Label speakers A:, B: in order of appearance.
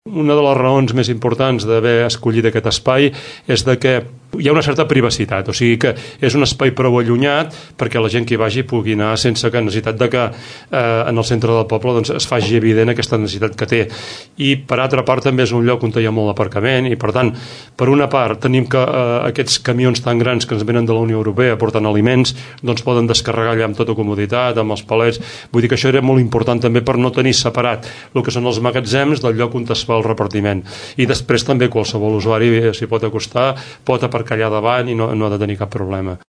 A: Una de les raons més importants d'haver escollit aquest espai és de que hi ha una certa privacitat, o sigui que és un espai prou allunyat perquè la gent que hi vagi pugui anar sense que necessitat de que en el centre del poble doncs, es faci evident aquesta necessitat que té. I per altra part també és un lloc on hi ha molt aparcament i per tant, per una part tenim que aquests camions tan grans que ens venen de la Unió Europea portant aliments, doncs poden descarregar allà amb tota comoditat, amb els palets. Vull dir que això era molt important també per no tenir separat el que són els magatzems del lloc on es fa el repartiment. I després també qualsevol usuari s'hi pot acostar, pot aparcar allà davant i no ha de tenir cap problema.